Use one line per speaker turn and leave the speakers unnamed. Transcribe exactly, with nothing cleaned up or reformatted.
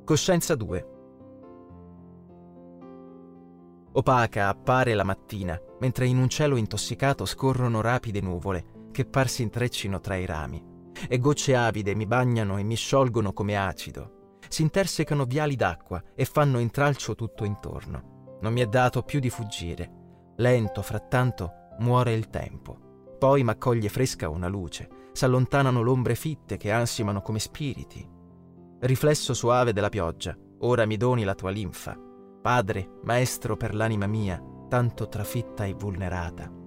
Coscienza due. Opaca appare la mattina, mentre in un cielo intossicato scorrono rapide nuvole che par si intreccino tra i rami, e gocce avide mi bagnano e mi sciolgono come acido. Si intersecano viali d'acqua e fanno intralcio tutto intorno. Non mi è dato più di fuggire. Lento, frattanto, muore il tempo. Poi m'accoglie fresca una luce. S'allontanano l'ombre fitte che ansimano come spiriti. Riflesso suave della pioggia, ora mi doni la tua linfa. Padre, maestro per l'anima mia, tanto trafitta e vulnerata.